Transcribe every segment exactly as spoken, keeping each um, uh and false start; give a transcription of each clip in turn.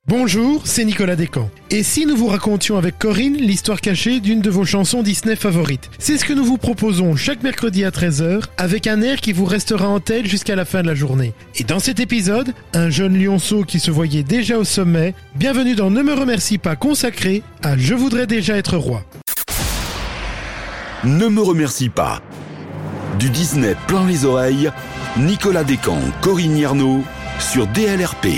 Bonjour, c'est Nicolas Descamps. Et si nous vous racontions avec Corinne l'histoire cachée d'une de vos chansons Disney favorites? C'est ce que nous vous proposons chaque mercredi à treize heures, avec un air qui vous restera en tête jusqu'à la fin de la journée. Et dans cet épisode, un jeune lionceau qui se voyait déjà au sommet, bienvenue dans Ne me remercie pas, consacré à Je voudrais déjà être roi. Ne me remercie pas. Du Disney plein les oreilles, Nicolas Descamps, Corinne Hiernaut sur D L R P.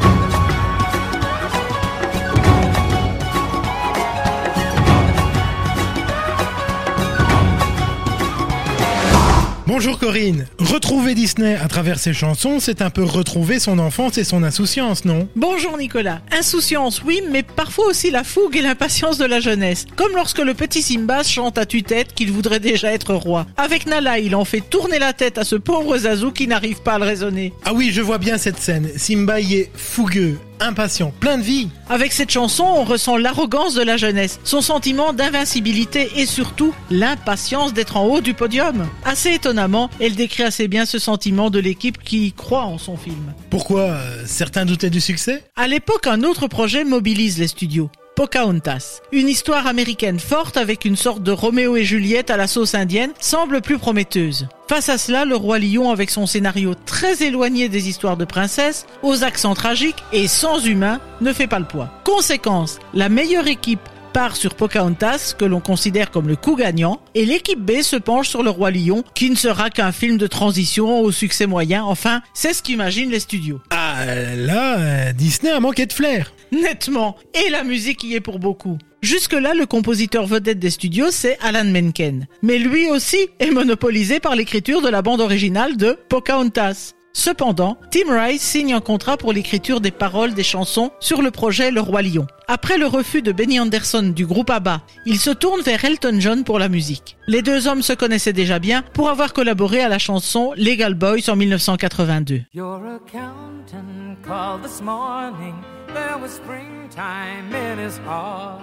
Bonjour Corinne. Retrouver Disney à travers ses chansons, c'est un peu retrouver son enfance et son insouciance, non? Bonjour Nicolas. Insouciance, oui, mais parfois aussi la fougue et l'impatience de la jeunesse. Comme lorsque le petit Simba chante à tue-tête qu'il voudrait déjà être roi. Avec Nala, il en fait tourner la tête à ce pauvre Zazu qui n'arrive pas à le raisonner. Ah oui, je vois bien cette scène. Simba y est fougueux, impatient, plein de vie. Avec cette chanson, on ressent l'arrogance de la jeunesse, son sentiment d'invincibilité et surtout l'impatience d'être en haut du podium. Assez étonnamment, elle décrit assez bien ce sentiment de l'équipe qui croit en son film. Pourquoi euh, certains doutaient du succès? À l'époque, un autre projet mobilise les studios. Pocahontas. Une histoire américaine forte avec une sorte de Roméo et Juliette à la sauce indienne semble plus prometteuse. Face à cela, le Roi Lion avec son scénario très éloigné des histoires de princesses, aux accents tragiques et sans humain, ne fait pas le poids. Conséquence, la meilleure équipe part sur Pocahontas, que l'on considère comme le coup gagnant, et l'équipe B se penche sur le Roi Lion, qui ne sera qu'un film de transition au succès moyen. Enfin, c'est ce qu'imaginent les studios. Ah, là, euh, Disney a manqué de flair. Nettement. Et la musique y est pour beaucoup. Jusque-là, le compositeur vedette des studios, c'est Alan Menken. Mais lui aussi est monopolisé par l'écriture de la bande originale de Pocahontas. Cependant, Tim Rice signe un contrat pour l'écriture des paroles des chansons sur le projet Le Roi Lion. Après le refus de Benny Andersson du groupe ABBA, il se tourne vers Elton John pour la musique. Les deux hommes se connaissaient déjà bien pour avoir collaboré à la chanson Legal Boys en dix-neuf cent quatre-vingt-deux. Your accountant called this morning. There was springtime in his heart.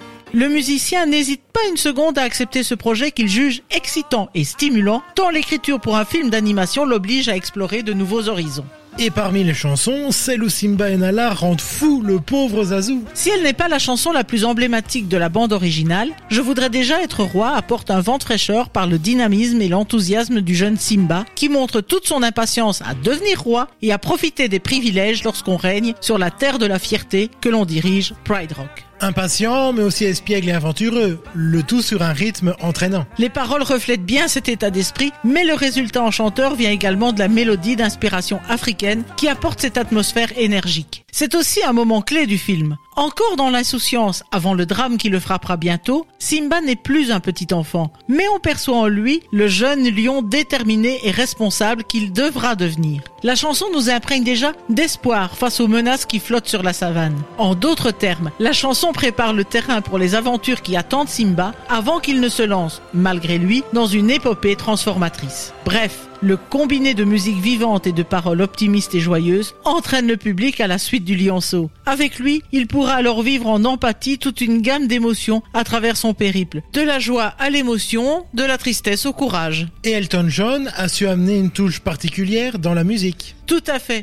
Le musicien n'hésite pas une seconde à accepter ce projet qu'il juge excitant et stimulant, tant l'écriture pour un film d'animation l'oblige à explorer de nouveaux horizons. Et parmi les chansons, celle où Simba et Nala rendent fou le pauvre Zazu. Si elle n'est pas la chanson la plus emblématique de la bande originale, Je voudrais déjà être roi apporte un vent de fraîcheur par le dynamisme et l'enthousiasme du jeune Simba, qui montre toute son impatience à devenir roi et à profiter des privilèges lorsqu'on règne sur la terre de la fierté que l'on dirige, Pride Rock. Impatient, mais aussi espiègle et aventureux, le tout sur un rythme entraînant. Les paroles reflètent bien cet état d'esprit, mais le résultat enchanteur vient également de la mélodie d'inspiration africaine qui apporte cette atmosphère énergique. C'est aussi un moment clé du film. Encore dans l'insouciance, avant le drame qui le frappera bientôt, Simba n'est plus un petit enfant, mais on perçoit en lui le jeune lion déterminé et responsable qu'il devra devenir. La chanson nous imprègne déjà d'espoir face aux menaces qui flottent sur la savane. En d'autres termes, la chanson prépare le terrain pour les aventures qui attendent Simba avant qu'il ne se lance, malgré lui, dans une épopée transformatrice. Bref, le combiné de musique vivante et de paroles optimistes et joyeuses entraîne le public à la suite du lionceau. Avec lui, il pourra alors vivre en empathie toute une gamme d'émotions à travers son périple. De la joie à l'émotion, de la tristesse au courage. Et Elton John a su amener une touche particulière dans la musique. Tout à fait.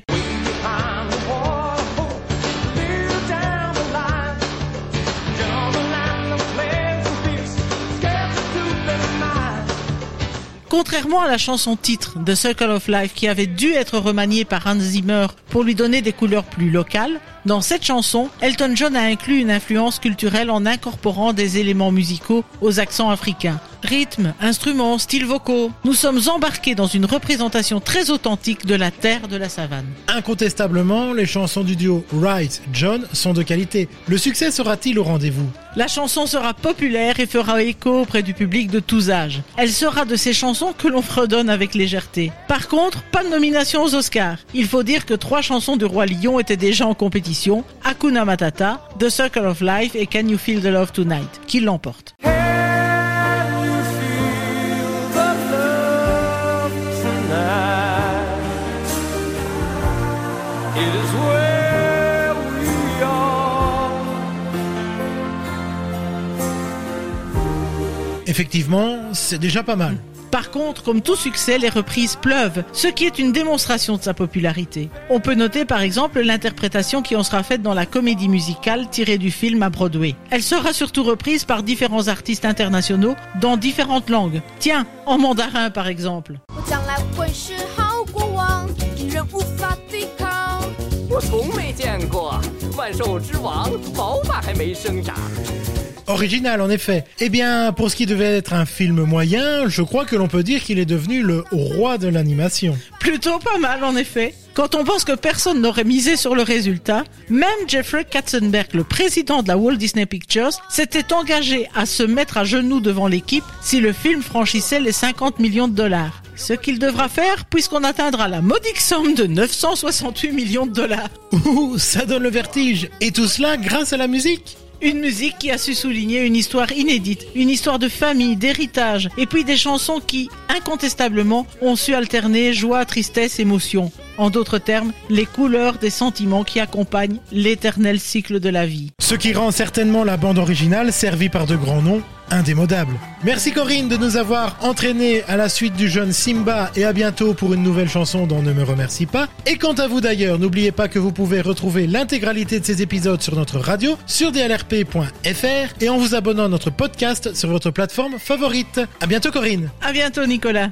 Contrairement à la chanson titre The Circle of Life qui avait dû être remaniée par Hans Zimmer pour lui donner des couleurs plus locales, dans cette chanson, Elton John a inclus une influence culturelle en incorporant des éléments musicaux aux accents africains. Rythme, instruments, styles vocaux. Nous sommes embarqués dans une représentation très authentique de la terre de la savane. Incontestablement, les chansons du duo Wright-John sont de qualité. Le succès sera-t-il au rendez-vous? La chanson sera populaire et fera écho auprès du public de tous âges. Elle sera de ces chansons que l'on fredonne avec légèreté. Par contre, pas de nomination aux Oscars. Il faut dire que trois chansons du Roi Lion étaient déjà en compétition. Hakuna Matata, The Circle of Life et Can You Feel the Love Tonight, qui l'emportent. Effectivement, c'est déjà pas mal. Par contre, comme tout succès, les reprises pleuvent, ce qui est une démonstration de sa popularité. On peut noter par exemple l'interprétation qui en sera faite dans la comédie musicale tirée du film à Broadway. Elle sera surtout reprise par différents artistes internationaux dans différentes langues. Tiens, en mandarin par exemple. 我从没见过万兽之王，毛发还没生长。 Original en effet. Eh bien, pour ce qui devait être un film moyen, je crois que l'on peut dire qu'il est devenu le roi de l'animation. Plutôt pas mal en effet. Quand on pense que personne n'aurait misé sur le résultat, même Jeffrey Katzenberg, le président de la Walt Disney Pictures, s'était engagé à se mettre à genoux devant l'équipe si le film franchissait les cinquante millions de dollars. Ce qu'il devra faire puisqu'on atteindra la modique somme de neuf cent soixante-huit millions de dollars. Ouh, ça donne le vertige. Et tout cela grâce à la musique. Une musique qui a su souligner une histoire inédite, une histoire de famille, d'héritage, et puis des chansons qui, incontestablement, ont su alterner joie, tristesse, émotion. En d'autres termes, les couleurs des sentiments qui accompagnent l'éternel cycle de la vie. Ce qui rend certainement la bande originale, servie par de grands noms, indémodable. Merci Corinne de nous avoir entraînés à la suite du jeune Simba et à bientôt pour une nouvelle chanson dont Ne me remercie pas. Et quant à vous d'ailleurs, n'oubliez pas que vous pouvez retrouver l'intégralité de ces épisodes sur notre radio, sur d l r p point f r et en vous abonnant à notre podcast sur votre plateforme favorite. À bientôt Corinne. À bientôt Nicolas.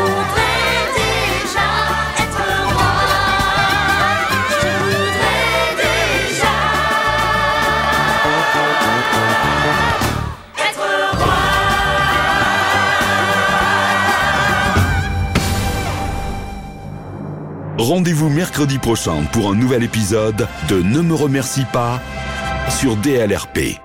Rendez-vous mercredi prochain pour un nouvel épisode de Ne me remercie pas sur D L R P.